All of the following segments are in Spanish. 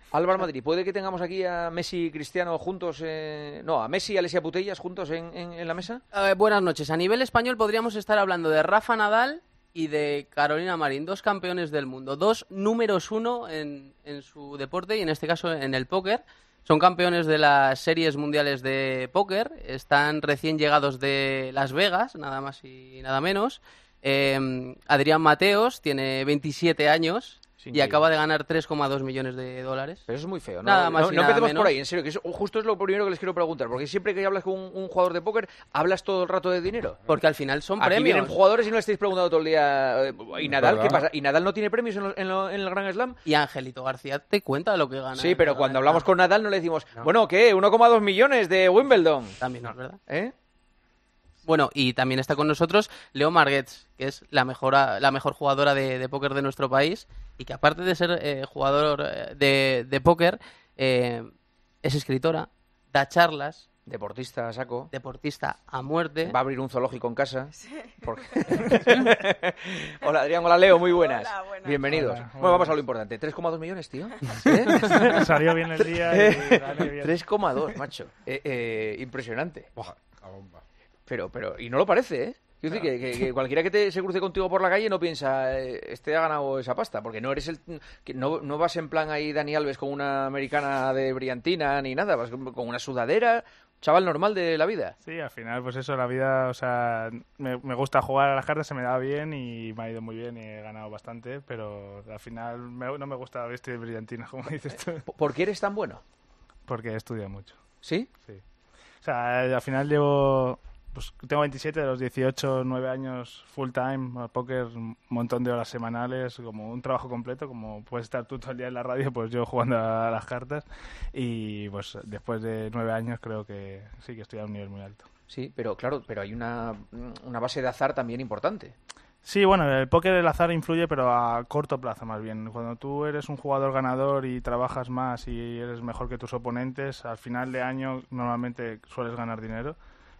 Álvaro Madrid, ¿puede que tengamos aquí a Messi y Cristiano juntos? A Messi y Alessia Putellas juntos en la mesa. Buenas noches. A nivel español podríamos estar hablando de Rafa Nadal y de Carolina Marín, 2 campeones del mundo, 2 números 1 en su deporte y en este caso en el póker. Son campeones de las series mundiales de póker, están recién llegados de Las Vegas, nada más y nada menos. Adrián Mateos tiene 27 años y acaba de ganar 3,2 millones de dólares. Pero eso es muy feo, ¿no? Nada más y no nada empecemos menos. por ahí, en serio, que eso justo es lo primero que les quiero preguntar, porque siempre que hablas con un jugador de póker, hablas todo el rato de dinero. Porque al final son Aquí premios. vienen jugadores y no le estáis preguntando todo el día. ¿Y Nadal ¿Verdad? qué pasa? ¿Y Nadal no tiene premios en el Grand Slam? Y Angelito García te cuenta lo que gana. Sí, pero cuando hablamos con con Nadal no le decimos, bueno, ¿qué? 1,2 millones de Wimbledon. También es verdad. ¿Eh? Bueno, y también está con nosotros Leo Marguets, que es la mejor jugadora de póker de nuestro país y que aparte de ser jugador de póker, es escritora, da charlas, Deportista a saco. deportista a muerte. Va a abrir un zoológico en casa. Porque- Hola Adrián, hola Leo, muy buenas. Hola, buenas. Bienvenidos. Hola, Bueno, vamos a lo buenas. importante. 3,2 millones, tío. Salió bien el día y dale bien. 3,2, macho. Impresionante. Buah, la bomba. Pero, y no lo parece, ¿eh? Quiero decir que cualquiera que se cruce contigo por la calle no piensa, este ha ganado esa pasta, porque no eres no vas en plan ahí Dani Alves con una americana de brillantina ni nada, vas con una sudadera, chaval normal de la vida. Sí, al final, pues eso, la vida, o sea, me gusta jugar a las cartas, se me da bien y me ha ido muy bien y he ganado bastante, pero al final no me gusta vestir de brillantina, como dices tú, ¿Por qué eres tan bueno? porque he estudiado mucho. ¿Sí? Sí. O sea, al final pues tengo 27, de los 18, 9 años full time, al póker, un montón de horas semanales, como un trabajo completo, como puedes estar tú todo el día en la radio, pues yo jugando a las cartas y pues después de 9 años creo que sí que estoy a un nivel muy alto. Sí, pero claro, pero hay una base de azar también importante. Sí, bueno, el póker, el azar influye, pero a corto plazo más bien. Cuando tú eres un jugador ganador y trabajas más y eres mejor que tus oponentes, al final de año normalmente sueles ganar dinero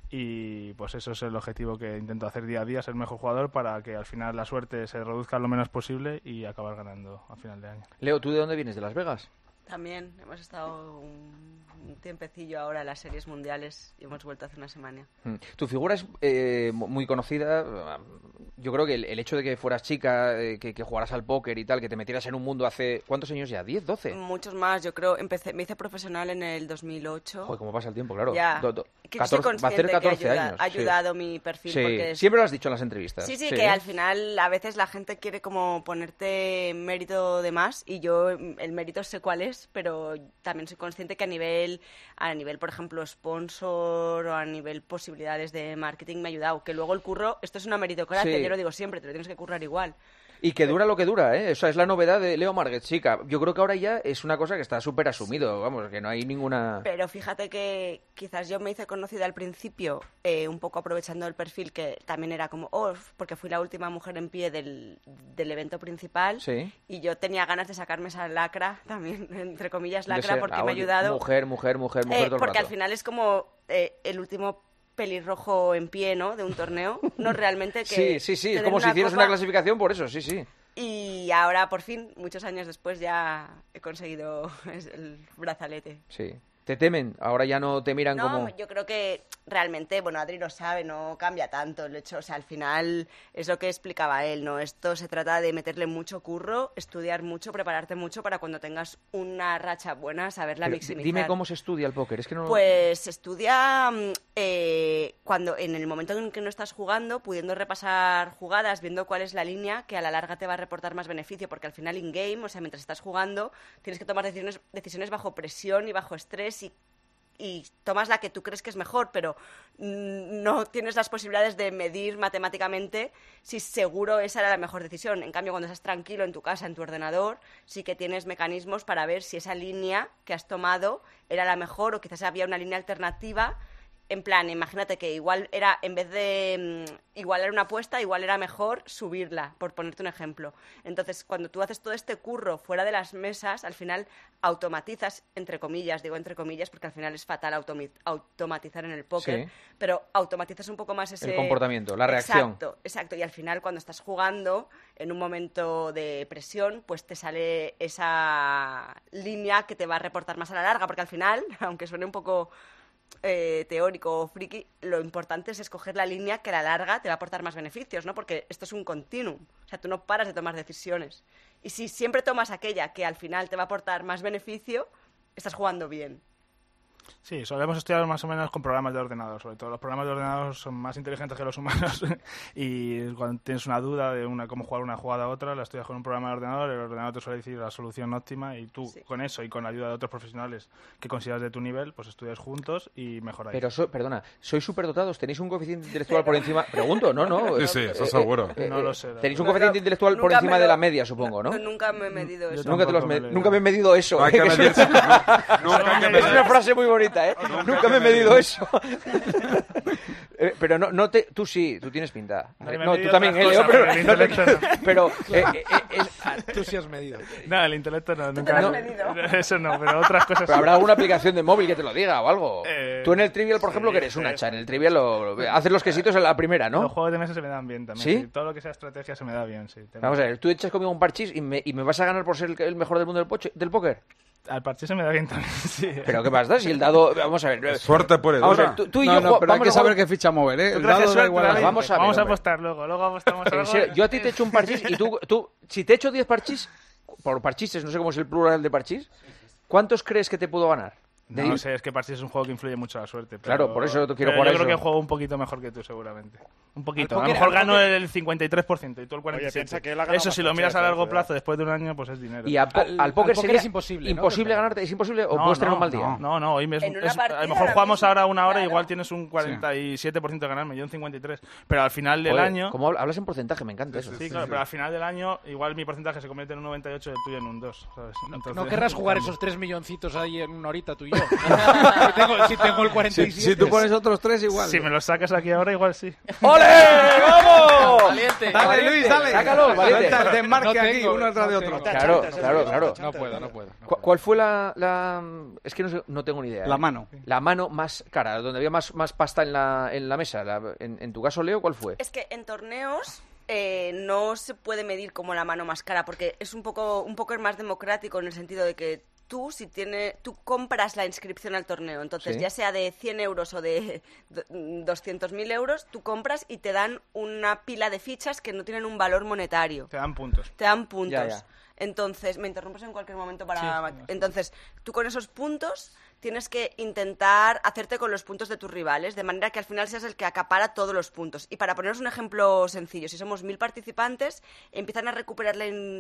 y pues eso es el objetivo que intento hacer día a día, ser mejor jugador para que al final la suerte se reduzca lo menos posible y acabar ganando a final de año. Leo, ¿tú de dónde vienes? ¿De Las Vegas? También hemos estado un tiempecillo ahora en las series mundiales y hemos vuelto hace una semana. Tu figura es muy conocida. Yo creo que el hecho de que fueras chica, que jugaras al póker y tal, que te metieras en un mundo hace... ¿Cuántos años ya? ¿10, 12? Muchos más, yo creo. Me hice profesional en el 2008. Joder, cómo pasa el tiempo, claro. Ya. Que soy 14 va a consciente hacer 14 que años. ha ayudado mi perfil. Sí, Porque siempre lo has dicho en las entrevistas. Sí, que al final a veces la gente quiere como ponerte mérito de más y yo el mérito sé cuál es, pero también soy consciente que a nivel por ejemplo, sponsor o a nivel posibilidades de marketing me ha ayudado. Que luego el curro, esto es una meritocracia, Sí. yo lo digo siempre, te lo tienes que currar igual. Y que dura lo que dura, ¿eh? O sea, es la novedad de Leo Marguets, chica. Yo creo que ahora ya es una cosa que está súper asumido, vamos, que no hay ninguna... Pero fíjate que quizás yo me hice conocida al principio, un poco aprovechando el perfil que también era como, porque fui la última mujer en pie del evento principal. Sí. Y yo tenía ganas de sacarme esa lacra, también, entre comillas, De lacra, ser, porque me ha oye, ayudado. Mujer todo el Porque rato. al final es como el último pelirrojo en pie, ¿no? De un torneo. No realmente que... Sí, es tener como si hicieras copa. una clasificación por eso, sí. Y ahora, por fin, muchos años después, ya he conseguido el brazalete. Sí. Te temen, ahora ya no te miran No, como... yo creo que realmente, bueno, Adri lo sabe, no cambia tanto el hecho, o sea, al final es lo que explicaba él, ¿no? Esto se trata de meterle mucho curro, estudiar mucho, prepararte mucho para cuando tengas una racha buena, saberla Pero maximizar. dime cómo se estudia el póker, es que no... Pues se estudia cuando en el momento en que no estás jugando, pudiendo repasar jugadas, viendo cuál es la línea que a la larga te va a reportar más beneficio, porque al final in-game, o sea, mientras estás jugando, tienes que tomar decisiones bajo presión y bajo estrés y tomas la que tú crees que es mejor, pero no tienes las posibilidades de medir matemáticamente si seguro esa era la mejor decisión. En cambio, cuando estás tranquilo en tu casa, en tu ordenador, sí que tienes mecanismos para ver si esa línea que has tomado era la mejor o quizás había una línea alternativa En plan, imagínate que igual era, en vez de igualar una apuesta, igual era mejor subirla, por ponerte un ejemplo. Entonces, cuando tú haces todo este curro fuera de las mesas, al final automatizas, entre comillas, digo entre comillas, porque al final es fatal automatizar en el póker, Sí. pero automatizas un poco más ese... El comportamiento, la reacción. Exacto. Y al final, cuando estás jugando, en un momento de presión, pues te sale esa línea que te va a reportar más a la larga, porque al final, aunque suene un poco... teórico o friki, lo importante es escoger la línea que a la larga te va a aportar más beneficios, ¿no? Porque esto es un continuum, o sea, tú no paras de tomar decisiones. Y si siempre tomas aquella que al final te va a aportar más beneficio, estás jugando bien. Sí, solemos estudiar más o menos con programas de ordenador. Sobre todo los programas de ordenador son más inteligentes que los humanos y cuando tienes una duda de cómo jugar una jugada a otra, la estudias con un programa de ordenador, el ordenador te suele decir la solución óptima y tú con eso y con la ayuda de otros profesionales que consideras de tu nivel, pues estudias juntos y mejoráis. Pero, perdona, ¿sois superdotados? ¿Tenéis un coeficiente intelectual por encima? Pregunto, ¿no? Sí, eso seguro. No lo sé. Tenéis un coeficiente intelectual por encima de la media, supongo, ¿no? Nunca me he medido eso. Nunca me he medido eso. No hay que medirse. Es una frase muy bonita, ¿eh? Nunca me he medido eso. Pero tú sí, tú tienes pinta. No, tú también, Leo, pero Tú sí has medido. No, el intelecto no, ¿Tú nunca. te lo has medido? Eso no, pero otras cosas Pero sí. habrá alguna aplicación de móvil que te lo diga o algo. Tú en el Trivial, por ejemplo, sí, que eres un sí. hacha. En el Trivial haces los quesitos en la primera, Los ¿no? juegos de mesa se me dan bien también. ¿Sí? Todo lo que sea estrategia se me da bien, sí. Vamos a ver, tú echas conmigo un parchís y me vas a ganar por ser el mejor del mundo del póker. Al parche se me da bien también, sí. Pero ¿qué pasa? Si el dado... Vamos a ver. Suerte pura y Vamos a dura. ver, tú y No, yo... no, pero hay vamos que a saber jugar- qué ficha mover, ¿eh? Tú El traes dado da suerte, igual. David. Vamos a ver, Vamos a hombre. apostar luego apostamos En algo. serio, yo a ti te echo un parchís y tú... Si te echo 10 parchís, por parchises, no sé cómo es el plural de parchís, ¿cuántos crees que te puedo ganar? No sé, es que parche es un juego que influye mucho la suerte. Claro, por eso quiero pero jugar a yo creo eso. que juego un poquito mejor que tú, seguramente. Un poquito. Al A lo póker- mejor al gano póker- el 53% y tú el 47%. piensa que él ha ganado Eso si más lo miras a parches, largo cuidado. plazo, después de un año, pues es dinero. Y al póker póker sería es imposible, ¿no? imposible ganarte. ¿Es imposible o No, puedes tener no, un mal día? No, hoy En una a partida lo mejor ahora jugamos mismo, ahora una hora y claro. igual tienes un 47% de ganarme, yo un 53%. Pero al final del Joder, año... ¿cómo hablas en porcentaje? Me encanta eso. Sí, claro, pero al final del año igual mi porcentaje se convierte en un 98 y el tuyo en un 2, ¿sabes? Entonces, No querrás jugar cambia. esos 3 milloncitos ahí en una horita tú y yo. si tengo el 47. Si tú pones otros tres, igual. Si me los sacas aquí ahora, igual sí. ¡Ole! ¡Vamos! Valiente. Dale, Luis, dale. Sácalo, valiente. Suelta el desmarque No aquí, tengo, uno detrás de no otro. tengo. Claro. No puedo. ¿Cuál fue la... Es que no tengo ni idea. La ¿eh? mano. La mano más cara, donde había más pasta en la mesa. En tu caso, Leo, ¿cuál fue? Es que en torneos no se puede medir como la mano más cara, porque es un poco más democrático en el sentido de que tú compras la inscripción al torneo, entonces Sí. ya sea de 100 euros o de 200.000 euros, tú compras y te dan una pila de fichas que no tienen un valor monetario. Te dan puntos. Te dan puntos. Ya. Entonces, me interrumpes en cualquier momento para... Sí, sí. Entonces, tú con esos puntos tienes que intentar hacerte con los puntos de tus rivales, de manera que al final seas el que acapara todos los puntos. Y para poneros un ejemplo sencillo, si somos 1.000 participantes, empiezan a recuperar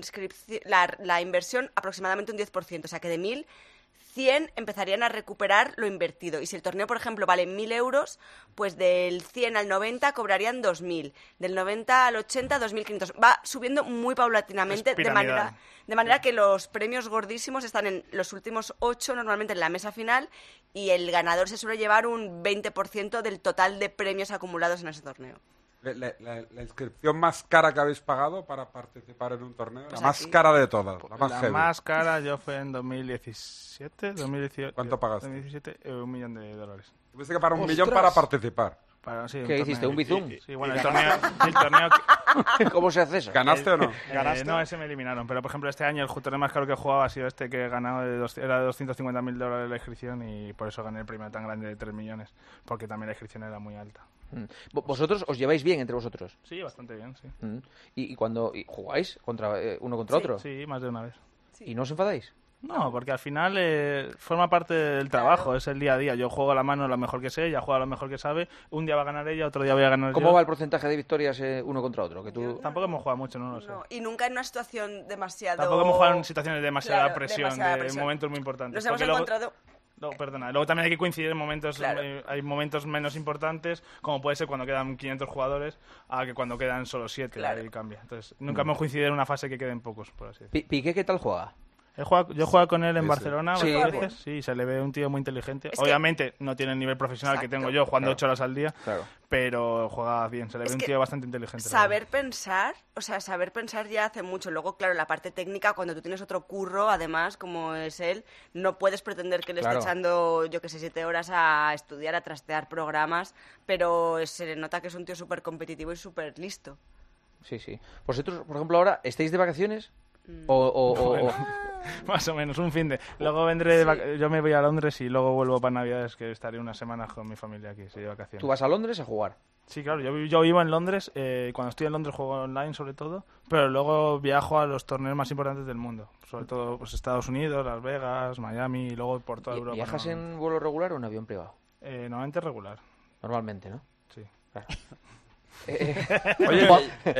la inversión aproximadamente un 10%, o sea que de 1.000... 100 empezarían a recuperar lo invertido. Y si el torneo, por ejemplo, vale 1.000 euros, pues del 100 al 90 cobrarían 2.000. Del 90 al 80, 2.500. Va subiendo muy paulatinamente, Es piramidal. de manera que los premios gordísimos están en los últimos 8, normalmente en la mesa final, y el ganador se suele llevar un 20% del total de premios acumulados en ese torneo. La inscripción más cara que habéis pagado para participar en un torneo, Pues la más aquí. cara de todas, la más La heavy. más cara yo fue en 2017, 2018. ¿Cuánto pagaste? 2017, $1 millón. Tuviste que pagar 1 millón ¡Ostras! para participar. Sí, ¿Qué un hiciste, torneo. un bizum? Sí, bueno, el torneo ¿Cómo se hace eso? ¿Ganaste o no? no, ese me eliminaron. Pero, por ejemplo, este año el torneo más caro que he jugado ha sido este que he ganado, era de $250.000 la inscripción y por eso gané el premio tan grande de 3 millones, porque también la inscripción era muy alta. ¿Vosotros os lleváis bien entre vosotros? Sí, bastante bien, sí. ¿Y cuando jugáis uno contra otro? Sí, más de una vez. ¿Y no os enfadáis? No, porque al final forma parte del trabajo, es el día a día. Yo juego a la mano lo mejor que sé, ella juega lo mejor que sabe. Un día va a ganar ella, otro día voy a ganar ¿Cómo yo. va el porcentaje de victorias uno contra otro? Que tú... Tampoco hemos jugado mucho, no lo sé. No, y nunca en una situación demasiado... Tampoco hemos jugado en situaciones de demasiada Claro, presión, demasiada de presión. momentos muy importantes. Nos hemos Porque luego- encontrado... No, perdona. Luego también hay que coincidir en momentos, Claro. hay momentos menos importantes, como puede ser cuando quedan 500 jugadores, a que cuando quedan solo 7, Claro. ahí cambia. Entonces, nunca hemos coincidido en una fase que queden pocos, por así decirlo. ¿Piqué qué tal juega? Yo he jugado con él en Sí, sí. Barcelona Sí, varias pues. veces. Sí, se le ve un tío muy inteligente. Es que- Obviamente no tiene el nivel profesional que Exacto. tengo yo jugando Claro. 8 horas al día, Claro. pero juega bien. Se le ve Es un que tío bastante inteligente. la Saber verdad. pensar, o sea, saber pensar ya hace mucho. Luego, claro, la parte técnica, cuando tú tienes otro curro, además, como es él, no puedes pretender que le Claro. esté echando, yo que sé, 7 horas a estudiar, a trastear programas, pero se le nota que es un tío súper competitivo y súper listo. Sí, sí. ¿Vosotros, por ejemplo, ahora estáis de vacaciones? O- Más o menos, un fin de. Luego vendré, yo me voy a Londres y luego vuelvo para Navidades, que estaré una semana con mi familia aquí, sí, de vacaciones. tú vas a Londres a jugar. Sí, claro, yo vivo en Londres, cuando estoy en Londres juego online sobre todo, pero luego viajo a los torneos más importantes del mundo, sobre todo pues Estados Unidos, Las Vegas, Miami y luego por toda Europa. ¿Viajas normalmente. en vuelo regular o en avión privado? Normalmente regular, Normalmente, ¿no? sí. Claro. Oye,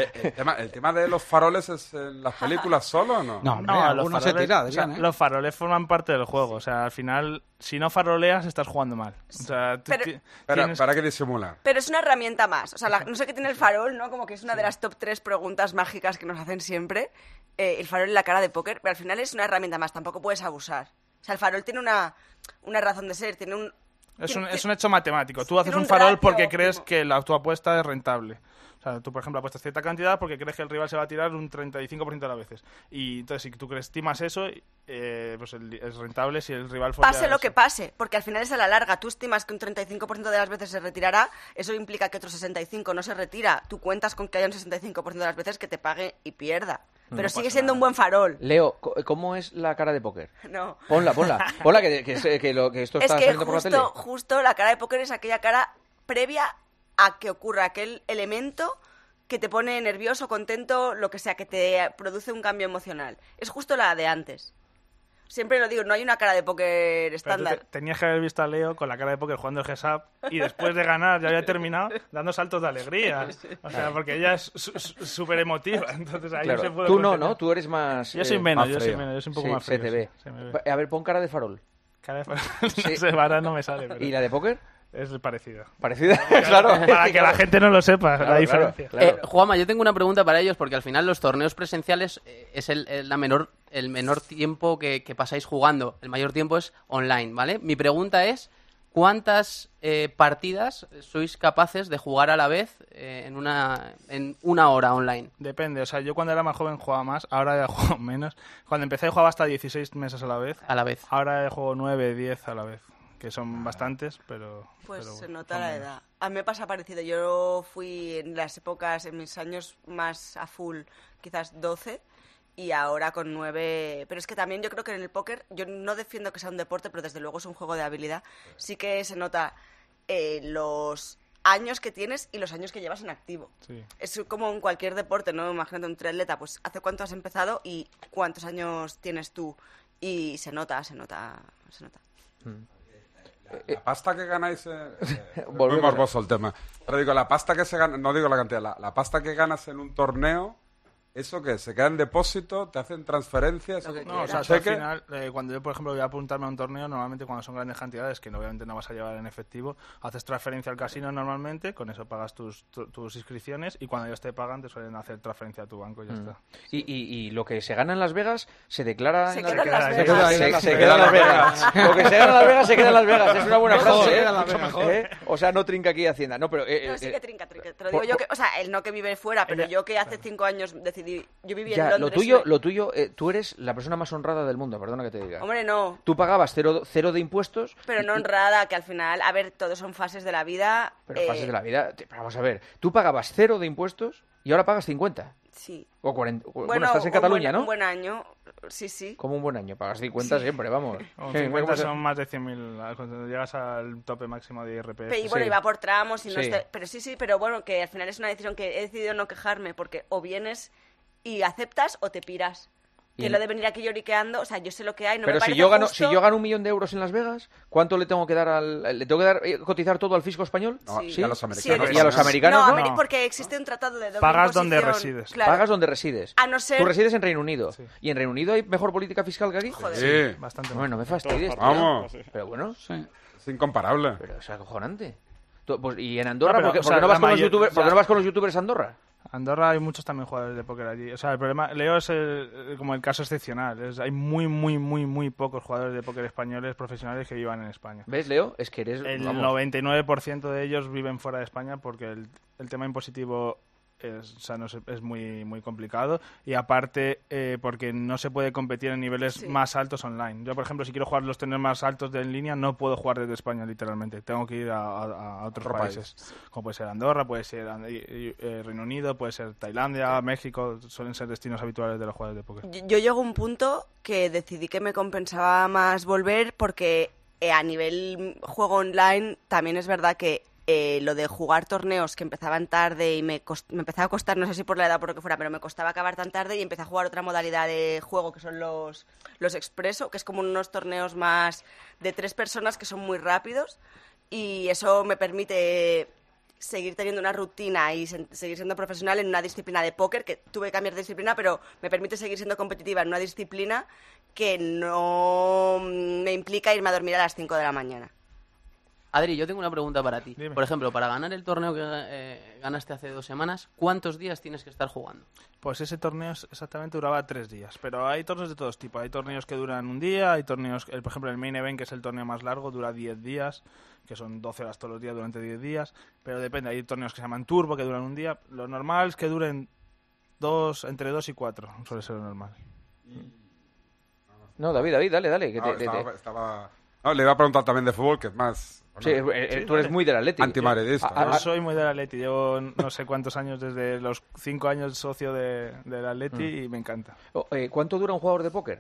el tema de los faroles es en las películas solo o no? No, hombre, No, alguno se tira, o sea, Adrián, ¿eh? los faroles forman parte del juego, o sea, al final, si no faroleas, estás jugando mal. O sea, Pero- ¿Para qué disimular? Pero es una herramienta más. O sea, no sé qué tiene el farol, ¿no? Como que es una de las top 3 preguntas mágicas que nos hacen siempre. El farol en la cara de póker, pero al final es una herramienta más. Tampoco puedes abusar. O sea, el farol tiene una razón de ser, tiene un... Es un hecho matemático. Tú haces tiene un un farol ratio porque crees óptimo. que tu apuesta es rentable. O sea, tú, por ejemplo, apuestas cierta cantidad porque crees que el rival se va a tirar un 35% de las veces. Y entonces, si tú estimas eso, pues es rentable si el rival fue Pase lo que pase, porque al final es a la larga. Tú estimas que un 35% de las veces se retirará, eso implica que otro 65% no se retira. Tú cuentas con que haya un 65% de las veces que te pague y pierda. Pero sigue siendo un buen farol. Leo, ¿cómo es la cara de póker? No. Ponla, que esto Es está que saliendo por la tele. justo la cara de póker es aquella cara previa a que ocurra aquel elemento que te pone nervioso, contento, lo que sea, que te produce un cambio emocional. Es justo la de antes. Siempre lo digo, no hay una cara de póker estándar. Tenías que haber visto a Leo con la cara de póker jugando el Heads Up y después de ganar, ya había terminado, dando saltos de alegría. O sea, porque ella es súper emotiva. Entonces ahí Claro. se puede Tú no, contener. ¿no? Tú eres más... Yo soy eh, menos, más yo soy frío. menos, yo soy un poco sí, más frío. se te ve. sí, se me ve. A ver, pon cara de farol. Cara de Sí. no sé, ahora no me sale, pero ¿Y la de póker? es parecida. Parecida, claro. Para que la gente no lo sepa, Claro, la diferencia. claro. Juanma, yo tengo una pregunta para ellos, porque al final los torneos presenciales es el menor tiempo que pasáis jugando. El mayor tiempo es online, ¿vale? Mi pregunta es, ¿cuántas partidas sois capaces de jugar a la vez en una hora online? Depende, o sea, yo cuando era más joven jugaba más, ahora ya juego menos. Cuando empecé jugaba hasta 16 mesas a la vez, A la vez. ahora juego 9, 10 a la vez, que son bastantes, pero... Pues pero se nota son la menos. edad. A mí me pasa parecido. Yo fui en las épocas, en mis años más a full, quizás 12, y ahora con 9. Pero es que también yo creo que en el póker, yo no defiendo que sea un deporte, pero desde luego es un juego de habilidad. Sí que se nota los años que tienes y los años que llevas en activo. Sí. Es como en cualquier deporte, ¿no? Imagínate un triatleta, pues ¿hace cuánto has empezado y cuántos años tienes tú? Y se nota. La pasta que ganáis... muy Volvemos morboso el tema. Pero digo, la pasta que se gana... No digo la cantidad. La pasta que ganas en un torneo... ¿Eso qué? ¿Se queda en depósito? ¿Te hacen transferencias? Lo que No, o sea, ¿Un tú al cheque? final, cuando yo, por ejemplo, voy a apuntarme a un torneo, normalmente cuando son grandes cantidades, que obviamente no vas a llevar en efectivo, haces transferencia al casino normalmente, con eso pagas tus inscripciones y cuando ellos te pagan te suelen hacer transferencia a tu banco y ya está. Y lo que se gana en Las Vegas se declara Se en queda en Las queda- Vegas. se queda- Se queda en Las Vegas. Lo que se gana en Las Vegas se queda en Las Vegas. Es una buena Mejor, frase. se queda en Las Vegas, mejor. O sea, no trinca aquí Hacienda. No, pero... No, sí que trinca. Te lo digo yo que, o sea, el no que vive fuera, pero yo que hace 5 años decidí, yo vivía en Ya, Londres. lo tuyo, tú eres la persona más honrada del mundo, perdona que te diga. Hombre, no, Tú pagabas cero de impuestos. pero no honrada, que al final, a ver, todos son fases de la vida. Pero fases de la vida. Vamos a ver, tú pagabas 0 de impuestos y ahora pagas 50. Sí. O 40. Bueno, estás en un Cataluña, buen, ¿no? un buen año, sí. Como un buen año. Pagas 50 siempre, vamos. Con ¿Cómo 50 se- son más de 100.000, cuando llegas al tope máximo de IRPF. Y bueno, Sí. iba por tramos y no Sí. pero pero bueno, que al final es una decisión que he decidido no quejarme, porque o vienes y aceptas o te piras. Y Que en- lo de venir aquí lloriqueando, o sea, yo sé lo que hay, no Pero me si parece yo gano, justo. si yo gano 1 millón de euros en Las Vegas, ¿cuánto le tengo que dar le tengo que dar cotizar todo al fisco español? No, Sí. y a los Sí, americanos. Y a los también. americanos, ¿no? No, porque existe un tratado de doble Pagas donde imposición. resides. Claro. Pagas donde resides. A no ser... Tú resides en Reino Unido. Sí. ¿Y en Reino Unido hay mejor política fiscal que aquí? Joder. Sí, Bastante más. Bueno, no me fastidies. tío. vamos. Pero bueno, Sí. Es incomparable. pero es acojonante. ¿Y en Andorra? No, pero, ¿Por qué o sea, no vas la con los mayor- youtubers, o ¿por qué sea- no vas con los youtubers a Andorra? Andorra hay muchos también jugadores de póker allí. O sea, el problema, Leo es como el caso excepcional. Hay muy pocos jugadores de póker españoles profesionales que vivan en España. ¿Ves, Leo? Es que eres... El vamos. 99% de ellos viven fuera de España porque el tema impositivo es muy complicado, y aparte porque no se puede competir en niveles más altos online. Yo, por ejemplo, si quiero jugar los torneos más altos en línea, no puedo jugar desde España, literalmente. Tengo que ir a otros países, como puede ser Andorra, puede ser Reino Unido, puede ser Tailandia, México. Suelen ser destinos habituales de los jugadores de póker. Yo llego a un punto que decidí que me compensaba más volver porque a nivel juego online también es verdad que lo de jugar torneos que empezaban tarde y me empezaba a costar, no sé si por la edad o por lo que fuera, pero me costaba acabar tan tarde y empecé a jugar otra modalidad de juego que son los expreso, que es como unos torneos más de 3 personas que son muy rápidos, y eso me permite seguir teniendo una rutina y seguir siendo profesional en una disciplina de póker, que tuve que cambiar de disciplina, pero me permite seguir siendo competitiva en una disciplina que no me implica irme a dormir a las 5 de la mañana. Adri, yo tengo una pregunta para ti. Dime. Por ejemplo, para ganar el torneo que ganaste hace 2 semanas, ¿cuántos días tienes que estar jugando? Pues ese torneo exactamente duraba 3 días, pero hay torneos de todos tipos. Hay torneos que duran un día, hay torneos, por ejemplo, el Main Event, que es el torneo más largo, dura 10 días, que son 12 horas todos los días durante 10 días, pero depende. Hay torneos que se llaman Turbo, que duran un día. Lo normal es que duren entre 2 y 4, suele ser lo normal. No, David, dale. Que No, le iba a preguntar también de fútbol, que es más... Sí, tú eres muy del Atleti. Antimadridista. Yo soy muy del Atleti, llevo no sé cuántos años, desde los 5 años socio del Atleti, y me encanta. ¿Cuánto dura un jugador de póker?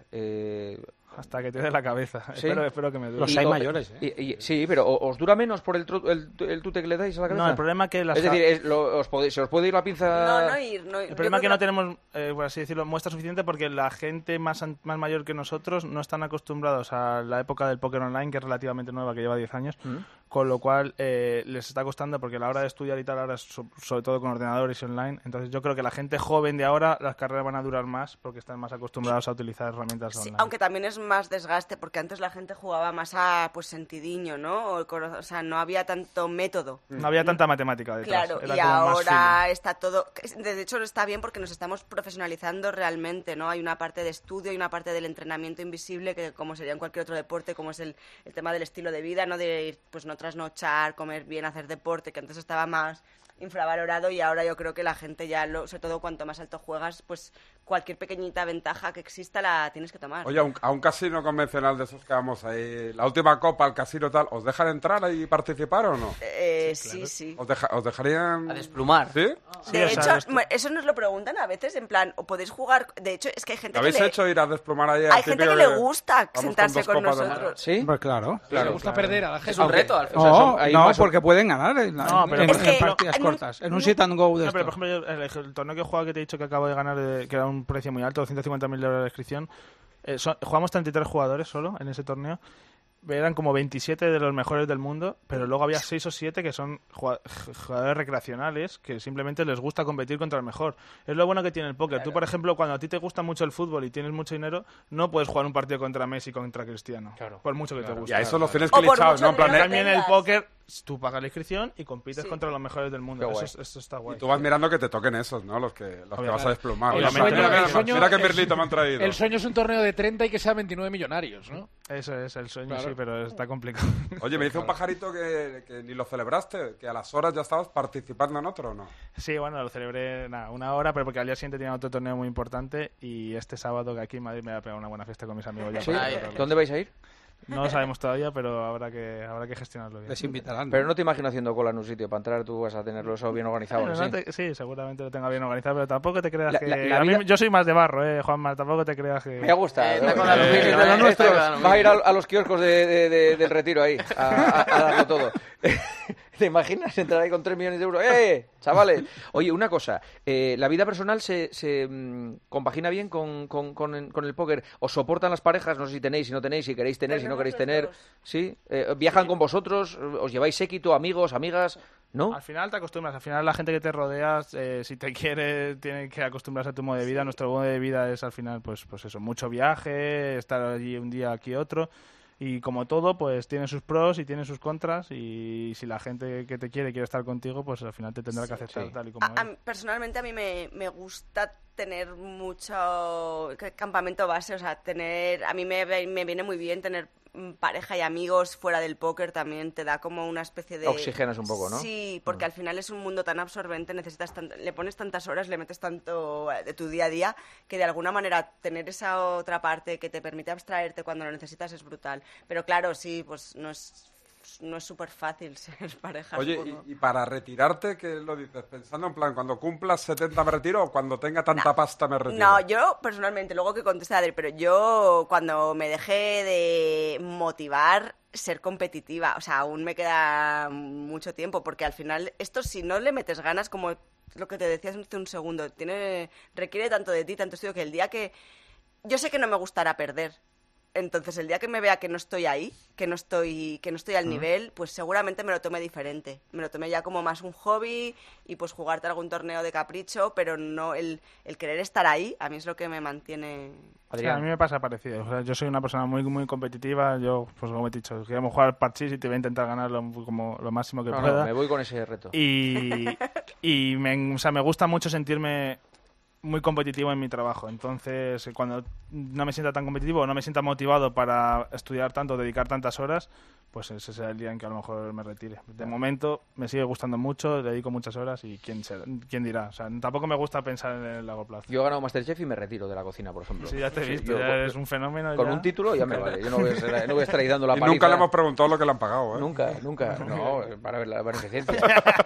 Hasta que te dé la cabeza. ¿Sí? Espero que me dure. Los hay mayores, ¿eh? Sí, pero ¿os dura menos por el tute que le dais a la cabeza? No, el problema es que Es decir, se os puede ir la pinza... El problema es que no tenemos, por así decirlo, muestra suficiente, porque la gente más mayor que nosotros no están acostumbrados a la época del póker online, que es relativamente nueva, que lleva 10 años, con lo cual les está costando, porque a la hora de estudiar y tal, ahora es sobre todo con ordenadores y online. Entonces yo creo que la gente joven de ahora, las carreras van a durar más porque están más acostumbrados a utilizar herramientas online. Aunque también es más desgaste, porque antes la gente jugaba más a sentidiño, ¿no? O sea, no había tanto método. No había tanta matemática detrás. Claro, era y como más ahora feeling. está todo... De hecho, está bien porque nos estamos profesionalizando realmente, ¿no? Hay una parte de estudio y una parte del entrenamiento invisible, que como sería en cualquier otro deporte, como es el tema del estilo de vida, ¿no? De ir, pues no trasnochar, comer bien, hacer deporte, que antes estaba más infravalorado, y ahora yo creo que la gente ya, sobre todo cuanto más alto juegas, pues cualquier pequeñita ventaja que exista la tienes que tomar. Oye, a un casino convencional de esos que vamos ahí, la última copa, al casino tal, ¿os dejan entrar ahí y participar o no? Sí. ¿Os dejarían...? A desplumar. ¿Sí? De hecho, eso nos lo preguntan a veces, en plan, o podéis jugar... De hecho, es que hay gente ¿Lo habéis hecho ir a desplumar ahí? Hay gente que le gusta vamos sentarse con con 2 copas de nosotros. ¿Sí? Hombre, claro. Le gusta perder a la gente. Es un reto, al final. No, hay no, más- porque pueden ganar en pero en es que partidas en un- cortas. En un sit and go de No, pero esto. por ejemplo, el torneo que he jugado, que te he dicho que acabo de ganar, que era un precio muy alto, 250.000 euros de inscripción, jugamos 33 jugadores solo en ese torneo. Eran como 27 de los mejores del mundo, pero luego había 6 o 7 que son jugadores recreacionales que simplemente les gusta competir contra el mejor. Es lo bueno que tiene el póker. Tú, por ejemplo, cuando a ti te gusta mucho el fútbol y tienes mucho dinero, no puedes jugar un partido contra Messi, contra Cristiano. Claro. Por mucho que te guste. Y a eso los tienes O por clichados, mucho ¿no? En plan, dinero También el tengas. póker, tú pagas la inscripción y compites Sí. contra los mejores del mundo. Qué guay. Eso está guay. y tú vas mirando que te toquen esos, ¿no? Los que vas a desplumar. El Mira, sueño- mira, el sueño- mira qué el- merlito me han traído. El sueño es un torneo de 30 y que sea 29 millonarios, ¿no? Eso es el sueño, Claro. sí, pero está complicado. Oye, me dice un pajarito que ni lo celebraste, que a las horas ya estabas participando en otro, ¿o no? Sí, bueno, lo celebré una hora, pero porque al día siguiente tenía otro torneo muy importante, y este sábado que aquí en Madrid me voy a pegar una buena fiesta con mis amigos. Ya ¿Sí? para celebrarlo. ¿Dónde vais a ir? No lo sabemos todavía, pero habrá que gestionarlo bien. Les invitarán. Pero no te imagino haciendo cola en un sitio. Para entrar tú vas a tenerlo eso bien organizado. Bueno, ¿sí? sí, seguramente lo tenga bien organizado, pero tampoco te creas La- que... la a mí- vida- yo soy más de barro, Juanma, tampoco te creas que... Me gusta. Está con la Luis, de ¿no? los nuestros. Está con la Luis. Vas a ir a los kioscos del retiro ahí, a darlo todo. ¿Te imaginas entrar ahí con 3 millones de euros? Chavales! Oye, una cosa. ¿La vida personal se compagina bien con el póker? ¿Os soportan las parejas? No sé si tenéis, si no tenéis, si queréis tener, si no Tenemos queréis los tener. dos. ¿Sí? ¿Viajan con vosotros? ¿Os lleváis séquito, amigos, amigas? ¿No? Al final te acostumbras, al final la gente que te rodeas, si te quiere, tiene que acostumbrarse a tu modo de vida. Nuestro modo de vida es al final, pues eso, mucho viaje, estar allí un día, aquí otro. Y como todo, pues tiene sus pros y tiene sus contras, y si la gente que te quiere estar contigo, pues al final te tendrá que aceptar tal y como es. Personalmente a mí me gusta tener mucho campamento base, o sea, a mí me viene muy bien tener pareja y amigos fuera del póker, también te da como una especie de... Oxigenas un poco, ¿no? Sí, porque al final es un mundo tan absorbente, le pones tantas horas, le metes tanto de tu día a día, que de alguna manera tener esa otra parte que te permite abstraerte cuando lo necesitas es brutal. Pero claro, sí, pues no es súper fácil ser pareja. Oye, y para retirarte, ¿qué lo dices? Pensando en plan, cuando cumplas 70 me retiro o cuando tenga tanta pasta me retiro. No, yo personalmente, luego que conteste Adri, pero yo cuando me dejé de motivar, ser competitiva, o sea, aún me queda mucho tiempo, porque al final esto si no le metes ganas, como lo que te decía hace un segundo, requiere tanto de ti, tanto estudio, que el día que... Yo sé que no me gustará perder. Entonces, el día que me vea que no estoy ahí, que no estoy al nivel, pues seguramente me lo tome diferente. Me lo tome ya como más un hobby y pues jugarte algún torneo de capricho, pero no el querer estar ahí, a mí es lo que me mantiene... Sí, a mí me pasa parecido. O sea, yo soy una persona muy muy competitiva. Yo, pues como he dicho, queremos jugar parchís y te voy a intentar ganar lo máximo que pueda. No, me voy con ese reto. Y me gusta mucho sentirme muy competitivo en mi trabajo. Entonces, cuando no me sienta tan competitivo o no me sienta motivado para estudiar tanto, dedicar tantas horas, pues ese será el día en que a lo mejor me retire. De momento me sigue gustando mucho, dedico muchas horas y quién dirá. O sea, tampoco me gusta pensar en el largo plazo. Yo he ganado Masterchef y me retiro de la cocina, por ejemplo. Sí, ya te he visto, ya eres un fenómeno. Con un título ya me vale. Yo no voy a estar ahí dando la paliza. Y nunca le hemos preguntado lo que le han pagado, ¿eh? Nunca. No, para ver la beneficencia.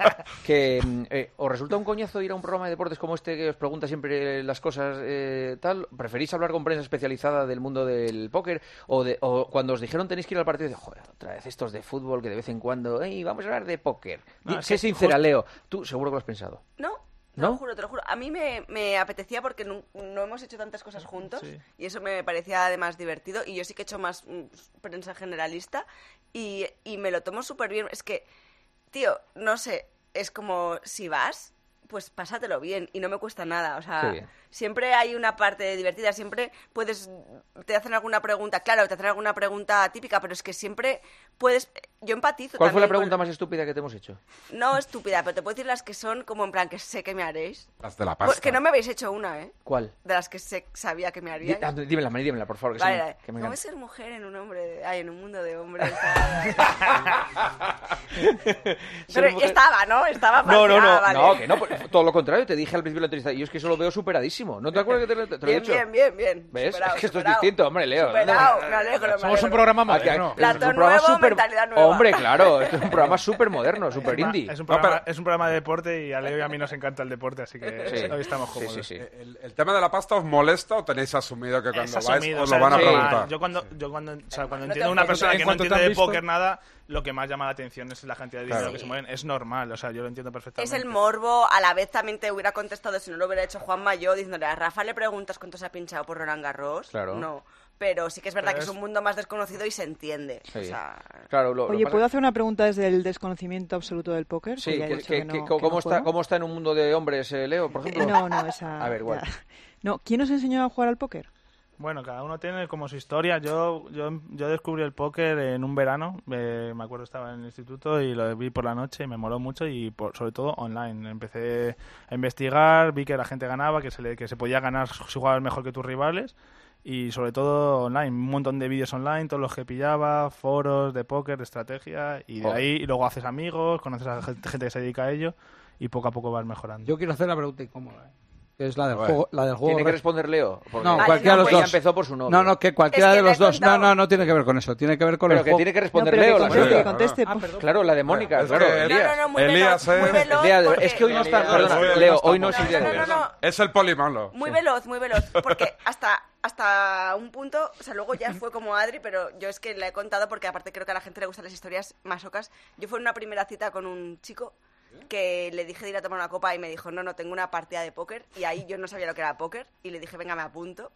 Que ¿os resulta un coñazo ir a un programa de deportes como este que os pregunta siempre las cosas tal? ¿Preferís hablar con prensa especializada del mundo del póker? O cuando os dijeron tenéis que ir al partido, joder, otra vez estos de fútbol que de vez en cuando, vamos a hablar de póker. Sé sincera, Leo. Tú seguro que lo has pensado. No. Te lo juro. A mí me apetecía porque no hemos hecho tantas cosas juntos y eso me parecía además divertido, y yo sí que he hecho más prensa generalista y me lo tomo súper bien. Es que, tío, no sé, es como si vas, pues pásatelo bien y no me cuesta nada. O sea, siempre hay una parte divertida, siempre te hacen alguna pregunta, claro, te hacen alguna pregunta típica, pero es que siempre yo empatizo. ¿Cuál fue la pregunta más estúpida que te hemos hecho? No estúpida, pero te puedo decir las que son como en plan que sé que me haréis. Las de la pasta. Pues que no me habéis hecho una, ¿eh? ¿Cuál? De las que sabía que me haríais. Dímela, por favor. Vale. ¿Cómo es ser mujer en un mundo de hombres? Pero estaba, ¿no? No, que no, todo lo contrario, te dije al principio de la entrevista, yo es que eso lo veo superadísimo. ¿No te acuerdas que te lo he dicho? Bien. ¿Ves? Superado, es que esto es distinto, hombre, Leo. Superado, me alegro. Somos un programa moderno. Plato nuevo, mentalidad nueva. Hombre, claro, esto es un programa súper moderno, súper indie. Es un programa de deporte y a Leo y a mí nos encanta el deporte, así que hoy estamos cómodos. Sí. ¿El tema de la pasta os molesta o tenéis asumido que cuando vais os lo van a preguntar? Yo cuando entiendo a una persona que no entiende de póker nada, lo que más llama la atención es la cantidad de dinero que se mueven. Es normal, o sea, yo lo entiendo perfectamente. Es el morbo, a la vez también te hubiera contestado, si no lo hubiera hecho Juanma, yo diciéndole a Rafa le preguntas cuánto se ha pinchado por Roland Garros. Claro. No. Pero sí que es verdad que es un mundo más desconocido y se entiende. Sí. O sea... Claro, Oye, ¿puedo hacer una pregunta desde el desconocimiento absoluto del póker? Sí, ¿cómo está en un mundo de hombres, Leo, por ejemplo? No, esa... A ver, igual. No, ¿quién os enseñó a jugar al póker? Bueno, cada uno tiene como su historia. Yo descubrí el póker en un verano. Me acuerdo, estaba en el instituto y lo vi por la noche y me moló mucho, y sobre todo online. Empecé a investigar, vi que la gente ganaba, que se podía ganar si jugabas mejor que tus rivales, y sobre todo online. Un montón de vídeos online, todos los que pillaba, foros de póker, de estrategia, y de ahí y luego haces amigos, conoces a gente que se dedica a ello y poco a poco vas mejorando. Yo quiero hacer la pregunta incómoda, que es la del juego. ¿Tiene que responder Leo? No, cualquiera de los dos. Ya empezó por su nombre. No, que cualquiera de los dos. No tiene que ver con eso. Tiene que ver con el juego. Pero que tiene que responder Leo. Que conteste. Claro, la de Mónica. Claro, No, muy Elías, veloz. Es que hoy no está... Perdona, Leo, hoy no es el día de Leo. Es el polimalo. Muy veloz. Porque hasta un punto, o sea, luego ya fue como Adri, pero yo es que le he contado porque aparte creo que a la gente le gustan las historias masocas. Yo fui en una primera cita con un chico que le dije de ir a tomar una copa y me dijo, no, tengo una partida de póker, y ahí yo no sabía lo que era póker y le dije, venga, me apunto.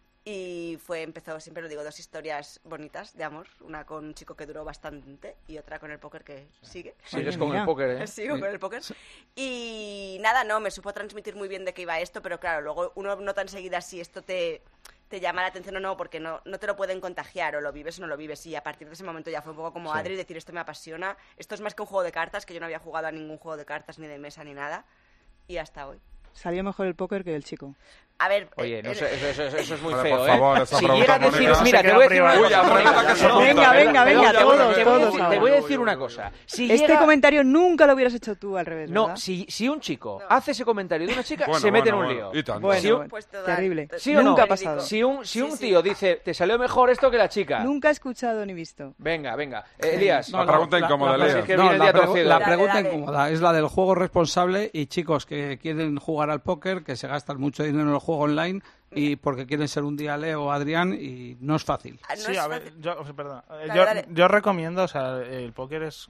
Y empezó, siempre lo digo, 2 historias bonitas de amor, una con un chico que duró bastante y otra con el póker que sigue. Sigues con el póker, ¿eh? Sigo con el póker. Y nada, me supo transmitir muy bien de qué iba esto, pero claro, luego uno nota enseguida si esto te te llama la atención o no, porque no te lo pueden contagiar, o lo vives o no lo vives. Y a partir de ese momento ya fue un poco como Adri, decir, esto me apasiona. Esto es más que un juego de cartas, que yo no había jugado a ningún juego de cartas, ni de mesa, ni nada. Y hasta hoy. Salió mejor el póker que el chico. A ver... Oye, no, eso es muy Vale, feo, por favor, esa Si pregunta, llega a decir... Mónica. Mira, te voy a decir una Uy, cosa. Mónica, que se apunta. Venga, todos. Te voy a decir una cosa. Si Este llega- comentario nunca lo hubieras hecho tú al revés, ¿verdad? No, si un chico hace ese comentario de una chica, Bueno, se mete bueno, en un lío. y tanto. Bueno, Si un- Pues total, terrible. ¿Sí o no? Nunca ha pasado. Si un tío dice, te salió mejor esto que la chica. Nunca he escuchado ni visto. Venga. Elías. La pregunta incómoda, la- Elías. es que No, viene el día torcido. la Dale, pregunta dale. incómoda es la del juego responsable y chicos que quieren jugar al póker, que se gastan mucho dinero en el juego online y porque quieren ser un día Leo o Adrián y no es fácil. No Sí, es a ver, fácil. perdón. Dale. Yo recomiendo, o sea, el póker es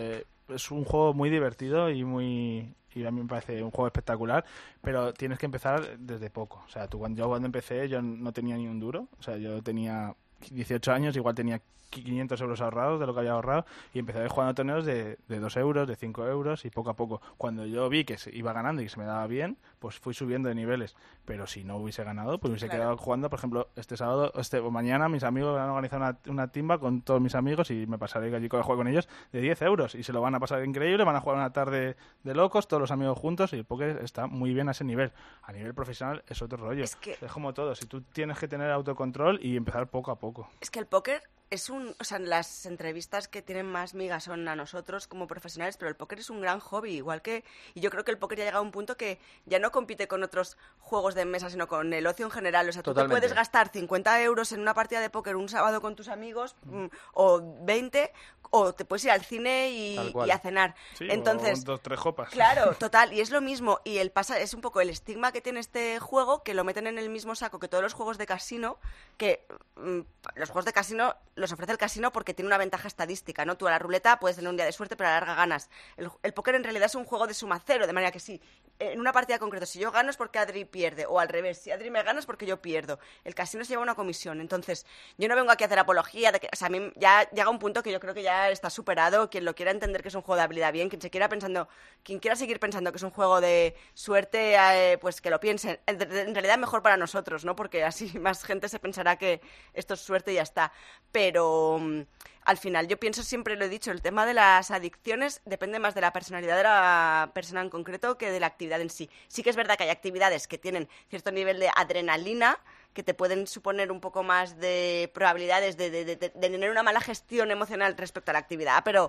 un juego muy divertido y a mí me parece un juego espectacular, pero tienes que empezar desde poco. O sea, yo cuando empecé yo no tenía ni un duro, o sea, yo tenía 18 años, igual tenía 500 euros ahorrados de lo que había ahorrado y empecé jugando torneos de 2 euros, de 5 euros y poco a poco. Cuando yo vi que se iba ganando y que se me daba bien, pues fui subiendo de niveles. Pero si no hubiese ganado, pues hubiese quedado jugando, por ejemplo, este sábado o mañana mis amigos han organizado una timba con todos mis amigos y me pasaré allí con el juego con ellos de 10 euros y se lo van a pasar increíble, van a jugar una tarde de locos, todos los amigos juntos y el póker está muy bien a ese nivel. A nivel profesional es otro rollo. Es que- Es como todo, si tú tienes que tener autocontrol y empezar poco a poco. Es que el póker es o sea, las entrevistas que tienen más migas son a nosotros como profesionales, pero el póker es un gran hobby, y yo creo que el póker ya ha llegado a un punto que ya no compite con otros juegos de mesa, sino con el ocio en general. O sea, tú te Totalmente. puedes gastar 50 euros en una partida de póker un sábado con tus amigos, o 20, o te puedes ir al cine Tal cual. y a cenar. Sí, Entonces, o 2, 3 copas. claro, total, y es lo mismo. Y es un poco el estigma que tiene este juego, que lo meten en el mismo saco que todos los juegos de casino, que los juegos de casino los ofrece el casino porque tiene una ventaja estadística, ¿no? Tú a la ruleta puedes tener un día de suerte, pero a la larga ganas. El póker en realidad es un juego de suma cero, de manera que sí, en una partida concreta, si yo gano es porque Adri pierde, o al revés, si Adri me gana es porque yo pierdo. El casino se lleva una comisión, entonces yo no vengo aquí a hacer apología de que, o sea, a mí ya llega un punto que yo creo que ya está superado. Quien lo quiera entender que es un juego de habilidad bien, quien quiera seguir pensando que es un juego de suerte, pues que lo piense. En realidad mejor para nosotros, ¿no? Porque así más gente se pensará que esto es suerte y ya está. Pero al final yo pienso, siempre lo he dicho, el tema de las adicciones depende más de la personalidad de la persona en concreto que de la actividad en sí. Sí que es verdad que hay actividades que tienen cierto nivel de adrenalina, que te pueden suponer un poco más de probabilidades de tener una mala gestión emocional respecto a la actividad, pero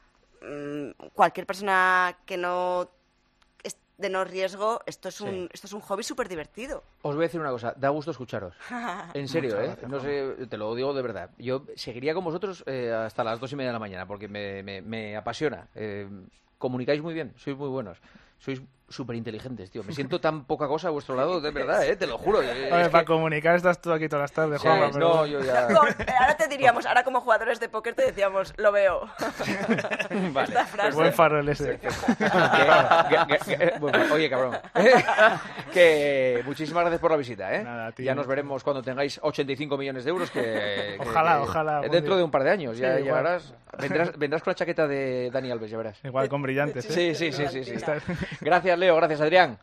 cualquier persona que no es de no riesgo, esto es un hobby súper divertido. Os voy a decir una cosa, da gusto escucharos. En serio, Muchas ¿eh? gracias, No sé, te lo digo de verdad. Yo seguiría con vosotros hasta las 2:30 de la mañana porque me apasiona. Comunicáis muy bien, sois muy buenos. Sois súper inteligentes, tío. Me siento tan poca cosa a vuestro lado, de verdad, te lo juro. Oye, para comunicar estás tú aquí todas las tardes, Sí, Juanma, pero no, bueno. yo ya... Ahora te diríamos, ahora como jugadores de póker te decíamos, lo veo. Vale. Esta frase. El buen farol ese. Bueno, oye, cabrón. Que muchísimas gracias por la visita, ¿eh? Nada, tío. Ya nos veremos cuando tengáis 85 millones de euros. Ojalá, algún Dentro día. de un par de años ya Sí, igual. llegarás. Vendrás con la chaqueta de Dani Alves, ya verás. Igual con brillantes, ¿eh? Sí. Gracias, Leo. Gracias, Adrián.